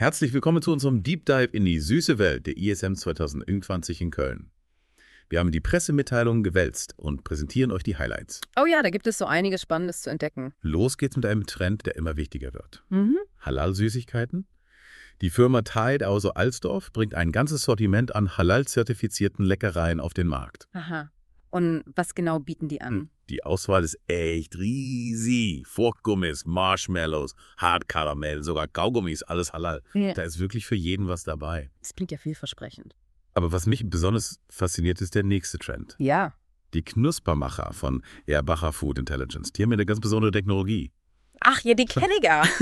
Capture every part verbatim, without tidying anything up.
Herzlich willkommen zu unserem Deep Dive in die süße Welt der I S M zwanzig einundzwanzig in Köln. Wir haben die Pressemitteilungen gewälzt und präsentieren euch die Highlights. Oh ja, da gibt es so einiges Spannendes zu entdecken. Los geht's mit einem Trend, der immer wichtiger wird. Mhm. Halal-Süßigkeiten. Die Firma Tide aus Alsdorf bringt ein ganzes Sortiment an halal-zertifizierten Leckereien auf den Markt. Aha. Und was genau bieten die an? Die Auswahl ist echt riesig. Fruchtgummis, Marshmallows, Hartkaramell, sogar Kaugummis, alles halal. Ja. Da ist wirklich für jeden was dabei. Das klingt ja vielversprechend. Aber was mich besonders fasziniert, ist der nächste Trend. Ja. Die Knuspermacher von Erbacher Food Intelligence. Die haben eine ganz besondere Technologie. Ach ja, die kenne ich ja.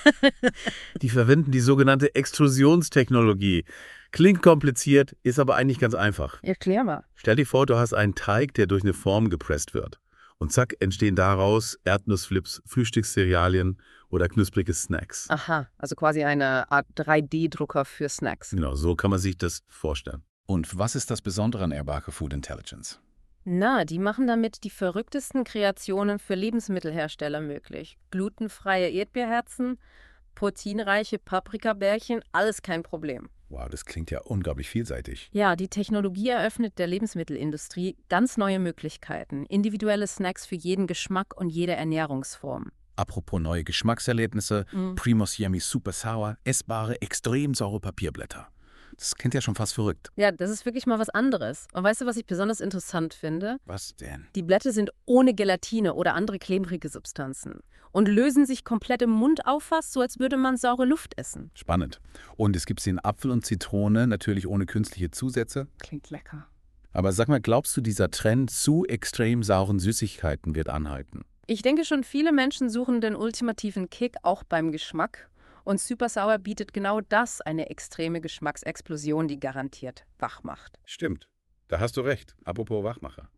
Die verwenden die sogenannte Extrusionstechnologie. Klingt kompliziert, ist aber eigentlich ganz einfach. Erklär mal. Stell dir vor, du hast einen Teig, der durch eine Form gepresst wird. Und zack, entstehen daraus Erdnussflips, Frühstückscerealien oder knusprige Snacks. Aha, also quasi eine Art drei D Drucker für Snacks. Genau, so kann man sich das vorstellen. Und was ist das Besondere an Erbacher Food Intelligence? Na, die machen damit die verrücktesten Kreationen für Lebensmittelhersteller möglich. Glutenfreie Erdbeerherzen, proteinreiche Paprikabärchen, alles kein Problem. Wow, das klingt ja unglaublich vielseitig. Ja, die Technologie eröffnet der Lebensmittelindustrie ganz neue Möglichkeiten. Individuelle Snacks für jeden Geschmack und jede Ernährungsform. Apropos neue Geschmackserlebnisse, Mhm. Primos Yummy Super Sour, essbare, extrem saure Papierblätter. Das klingt ja schon fast verrückt. Ja, das ist wirklich mal was anderes. Und weißt du, was ich besonders interessant finde? Was denn? Die Blätter sind ohne Gelatine oder andere klebrige Substanzen und lösen sich komplett im Mund auf, fast so, als würde man saure Luft essen. Spannend. Und es gibt sie in Apfel und Zitrone, natürlich ohne künstliche Zusätze. Klingt lecker. Aber sag mal, glaubst du, dieser Trend zu extrem sauren Süßigkeiten wird anhalten? Ich denke schon, viele Menschen suchen den ultimativen Kick auch beim Geschmack. Und Super Sour bietet genau das, eine extreme Geschmacksexplosion, die garantiert wach macht. Stimmt, da hast du recht. Apropos Wachmacher.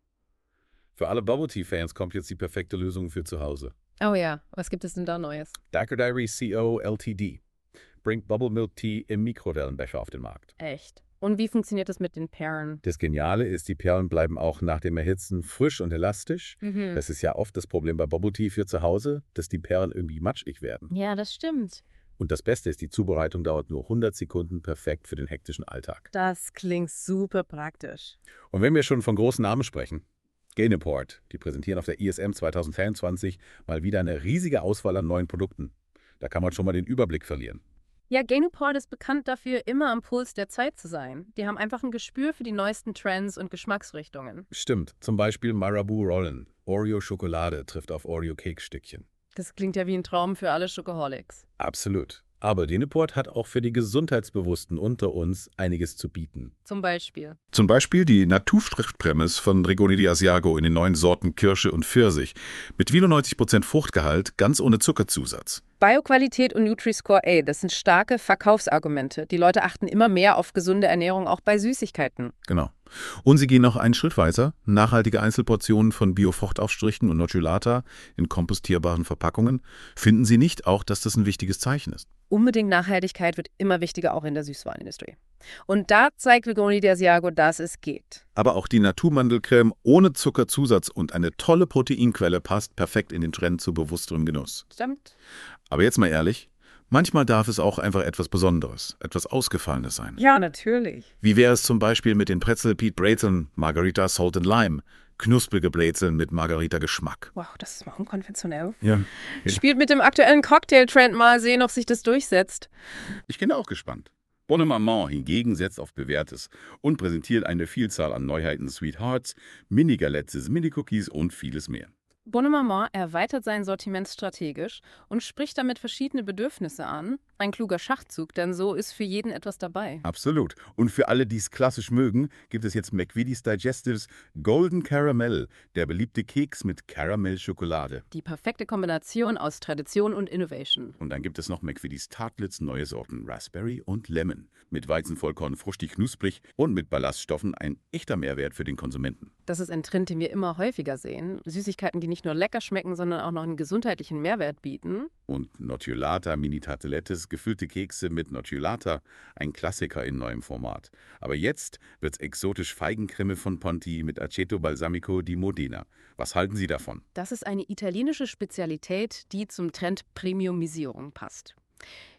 Für alle Bubble Tea Fans kommt jetzt die perfekte Lösung für zu Hause. Oh ja, was gibt es denn da Neues? Daiquiri Diary C O Ltd bringt Bubble Milk Tea im Mikrowellenbecher auf den Markt. Echt? Und wie funktioniert das mit den Perlen? Das Geniale ist, die Perlen bleiben auch nach dem Erhitzen frisch und elastisch. Mhm. Das ist ja oft das Problem bei Bubble Tea für zu Hause, dass die Perlen irgendwie matschig werden. Ja, das stimmt. Und das Beste ist, die Zubereitung dauert nur hundert Sekunden, perfekt für den hektischen Alltag. Das klingt super praktisch. Und wenn wir schon von großen Namen sprechen, Gainaport, die präsentieren auf der I S M zwanzig vierundzwanzig mal wieder eine riesige Auswahl an neuen Produkten. Da kann man schon mal den Überblick verlieren. Ja, Gainaport ist bekannt dafür, immer am Puls der Zeit zu sein. Die haben einfach ein Gespür für die neuesten Trends und Geschmacksrichtungen. Stimmt, zum Beispiel Marabou Rollen. Oreo-Schokolade trifft auf Oreo-Keksstückchen. Das klingt ja wie ein Traum für alle Schokoholics. Absolut. Aber Gainaport hat auch für die Gesundheitsbewussten unter uns einiges zu bieten. Zum Beispiel. Zum Beispiel die Naturfruchtprämisse von Regoni di Asiago in den neuen Sorten Kirsche und Pfirsich. Mit neunundneunzig Prozent Fruchtgehalt, ganz ohne Zuckerzusatz. Bioqualität und Nutri-Score A, das sind starke Verkaufsargumente. Die Leute achten immer mehr auf gesunde Ernährung, auch bei Süßigkeiten. Genau. Und sie gehen noch einen Schritt weiter. Nachhaltige Einzelportionen von Biofruchtaufstrichen und Nocciolata in kompostierbaren Verpackungen. Finden Sie nicht auch, dass das ein wichtiges Zeichen ist? Unbedingt Nachhaltigkeit wird immer wichtiger, auch in der Süßwarenindustrie. Und da zeigt Regoni di Asiago, dass es geht. Aber auch die Naturmandelcreme ohne Zuckerzusatz und eine tolle Proteinquelle passt perfekt in den Trend zu bewussterem Genuss. Stimmt. Aber jetzt mal ehrlich, manchmal darf es auch einfach etwas Besonderes, etwas Ausgefallenes sein. Ja, natürlich. Wie wäre es zum Beispiel mit den Pretzel Pete Brezeln Margarita Salt and Lime? Knusprige Brezeln mit Margarita-Geschmack. Wow, das ist mal unkonventionell. Ja. Spielt mit dem aktuellen Cocktail-Trend, mal sehen, ob sich das durchsetzt. Ich bin auch gespannt. Bonne Maman hingegen setzt auf Bewährtes und präsentiert eine Vielzahl an Neuheiten, Sweethearts, Mini-Galettes, Mini-Cookies und vieles mehr. Bonne Maman erweitert sein Sortiment strategisch und spricht damit verschiedene Bedürfnisse an. Ein kluger Schachzug, denn so ist für jeden etwas dabei. Absolut. Und für alle, die es klassisch mögen, gibt es jetzt McVitie's Digestives Golden Caramel, der beliebte Keks mit Karamellschokolade. Die perfekte Kombination aus Tradition und Innovation. Und dann gibt es noch McVitie's Tartlets, neue Sorten Raspberry und Lemon. Mit Weizenvollkorn fruchtig knusprig und mit Ballaststoffen ein echter Mehrwert für den Konsumenten. Das ist ein Trend, den wir immer häufiger sehen. Süßigkeiten, die nicht nur lecker schmecken, sondern auch noch einen gesundheitlichen Mehrwert bieten. Und Nocciolata Mini Tartelettes, gefüllte Kekse mit Nocciolata, ein Klassiker in neuem Format. Aber jetzt wird's exotisch Feigencreme von Ponti mit Aceto Balsamico di Modena. Was halten Sie davon? Das ist eine italienische Spezialität, die zum Trend Premiumisierung passt.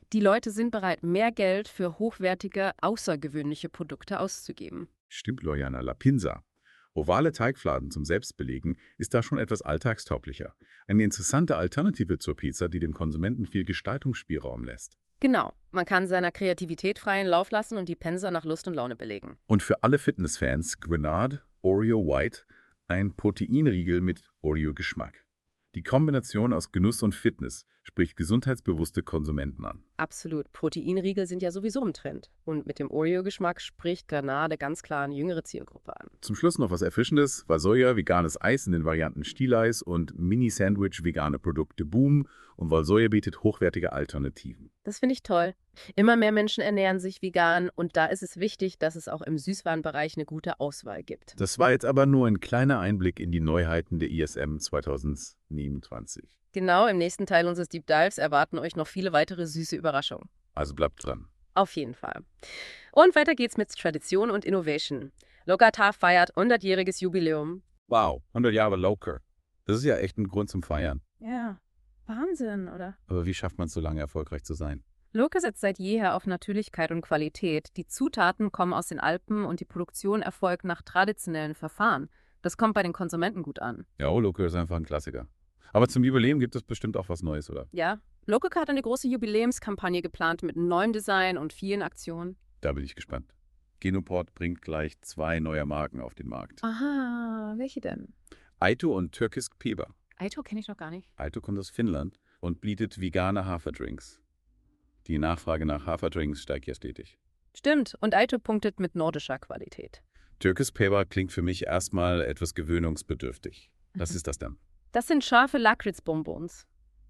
Die Leute sind bereit, mehr Geld für hochwertige, außergewöhnliche Produkte auszugeben. Stimmt, Loriana, La Pinza. Ovale Teigfladen zum Selbstbelegen ist da schon etwas alltagstauglicher. Eine interessante Alternative zur Pizza, die dem Konsumenten viel Gestaltungsspielraum lässt. Genau, man kann seiner Kreativität freien Lauf lassen und die Pensa nach Lust und Laune belegen. Und für alle Fitnessfans Grenade Oreo White, ein Proteinriegel mit Oreo-Geschmack. Die Kombination aus Genuss und Fitness spricht gesundheitsbewusste Konsumenten an. Absolut. Proteinriegel sind ja sowieso im Trend. Und mit dem Oreo-Geschmack spricht Granade ganz klar eine jüngere Zielgruppe an. Zum Schluss noch was Erfrischendes. Valsoia veganes Eis in den Varianten Stieleis und Mini-Sandwich vegane Produkte boomen und Valsoia bietet hochwertige Alternativen. Das finde ich toll. Immer mehr Menschen ernähren sich vegan und da ist es wichtig, dass es auch im Süßwarenbereich eine gute Auswahl gibt. Das war jetzt aber nur ein kleiner Einblick in die Neuheiten der I S M zwanzig siebenundzwanzig. Genau, im nächsten Teil unseres Deep Dives erwarten euch noch viele weitere süße Überraschungen. Also bleibt dran. Auf jeden Fall. Und weiter geht's mit Tradition und Innovation. Lockertar feiert hundertjähriges Jubiläum. Wow, hundert Jahre Loker. Das ist ja echt ein Grund zum Feiern. Ja, Wahnsinn, oder? Aber wie schafft man es so lange erfolgreich zu sein? Loke setzt seit jeher auf Natürlichkeit und Qualität. Die Zutaten kommen aus den Alpen und die Produktion erfolgt nach traditionellen Verfahren. Das kommt bei den Konsumenten gut an. Ja, oh, Loker ist einfach ein Klassiker. Aber zum Jubiläum gibt es bestimmt auch was Neues, oder? Ja, Loke hat eine große Jubiläumskampagne geplant mit neuem Design und vielen Aktionen. Da bin ich gespannt. Genoport bringt gleich zwei neue Marken auf den Markt. Aha, welche denn? Aito und Türkisk Peba. Aito kenne ich noch gar nicht. Aito kommt aus Finnland und bietet vegane Haferdrinks. Die Nachfrage nach Haferdrinks steigt ja stetig. Stimmt, und Aito punktet mit nordischer Qualität. Türkisk Peba klingt für mich erstmal etwas gewöhnungsbedürftig. Was ist das denn? Das sind scharfe Lakritzbonbons.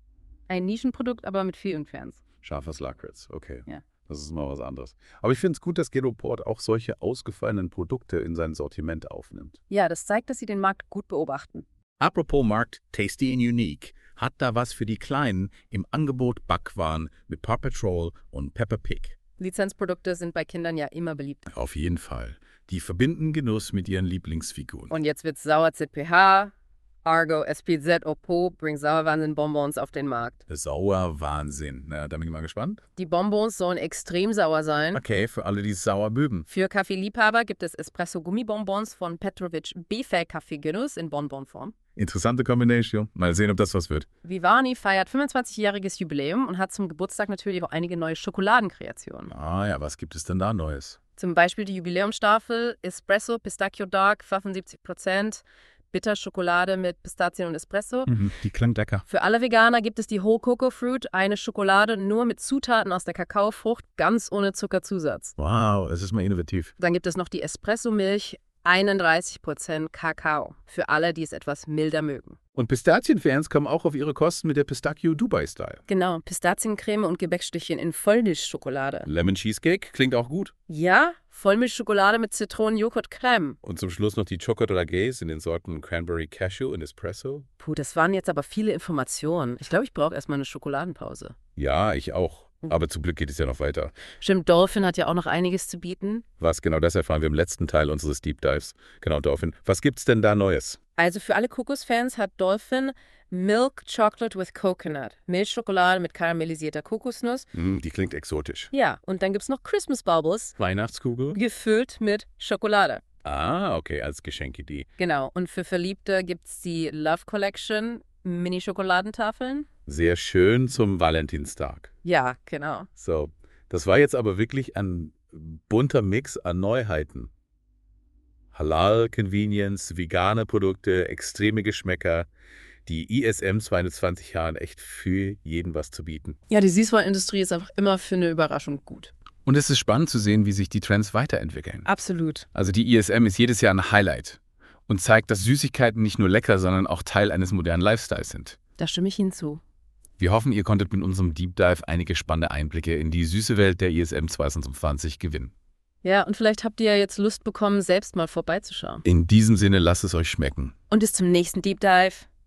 Ein Nischenprodukt, aber mit vielen Fans. Scharfes Lakritz, okay. Ja. Das ist mal was anderes. Aber ich finde es gut, dass Genoport auch solche ausgefallenen Produkte in sein Sortiment aufnimmt. Ja, das zeigt, dass sie den Markt gut beobachten. Apropos Markt Tasty and Unique, hat da was für die Kleinen im Angebot Backwaren mit Paw Patrol und Peppa Pig. Lizenzprodukte sind bei Kindern ja immer beliebt. Auf jeden Fall. Die verbinden Genuss mit ihren Lieblingsfiguren. Und jetzt wird Sauer Z P H, Argo, S P Z, Oppo bringen Sauerwahnsinn-Bonbons auf den Markt. Sauer Wahnsinn. Na, da bin ich mal gespannt. Die Bonbons sollen extrem sauer sein. Okay, für alle, die es sauer mögen. Für Kaffeeliebhaber gibt es Espresso-Gummibonbons von Petrovic B-Fair Kaffeegenuss in Bonbonform. Interessante Kombination. Mal sehen, ob das was wird. Vivani feiert fünfundzwanzigjähriges Jubiläum und hat zum Geburtstag natürlich auch einige neue Schokoladenkreationen. Ah ja, was gibt es denn da Neues? Zum Beispiel die Jubiläumsstaffel Espresso Pistachio Dark, fünfundsiebzig Prozent. Bitterschokolade mit Pistazien und Espresso. Mhm, die klingt lecker. Für alle Veganer gibt es die Whole Cocoa Fruit, eine Schokolade nur mit Zutaten aus der Kakaofrucht, ganz ohne Zuckerzusatz. Wow, es ist mal innovativ. Dann gibt es noch die Espresso-Milch, einunddreißig Prozent Kakao, für alle, die es etwas milder mögen. Und Pistazienfans kommen auch auf ihre Kosten mit der Pistachio Dubai-Style. Genau, Pistaziencreme und Gebäckstückchen in Vollmilchschokolade. Lemon Cheesecake klingt auch gut. Ja, Vollmilchschokolade mit Zitronen-Joghurt-Creme. Und zum Schluss noch die Chocolate Lagees in den Sorten Cranberry Cashew und Espresso. Puh, das waren jetzt aber viele Informationen. Ich glaube, ich brauche erstmal eine Schokoladenpause. Ja, ich auch. Aber zum Glück geht es ja noch weiter. Stimmt, Dolphin hat ja auch noch einiges zu bieten. Was genau, das erfahren wir im letzten Teil unseres Deep Dives. Genau, Dolphin. Was gibt's denn da Neues? Also für alle Kokosfans hat Dolphin Milk Chocolate with Coconut. Milchschokolade mit karamellisierter Kokosnuss. Hm, die klingt exotisch. Ja, und dann gibt es noch Christmas Bubbles, Weihnachtskugel? gefüllt mit Schokolade. Ah, okay, als Geschenkidee. Genau, und für Verliebte gibt es die Love Collection, Mini-Schokoladentafeln. Sehr schön zum Valentinstag. Ja, genau. So, das war jetzt aber wirklich ein bunter Mix an Neuheiten. Halal, Convenience, vegane Produkte, extreme Geschmäcker. Die I S M zweiundzwanzig Jahren echt für jeden was zu bieten. Ja, die Süßwarenindustrie ist einfach immer für eine Überraschung gut. Und es ist spannend zu sehen, wie sich die Trends weiterentwickeln. Absolut. Also die I S M ist jedes Jahr ein Highlight und zeigt, dass Süßigkeiten nicht nur lecker, sondern auch Teil eines modernen Lifestyles sind. Da stimme ich hinzu. Wir hoffen, ihr konntet mit unserem Deep Dive einige spannende Einblicke in die süße Welt der I S M zwanzig zwanzig gewinnen. Ja, und vielleicht habt ihr ja jetzt Lust bekommen, selbst mal vorbeizuschauen. In diesem Sinne, lasst es euch schmecken. Und bis zum nächsten Deep Dive.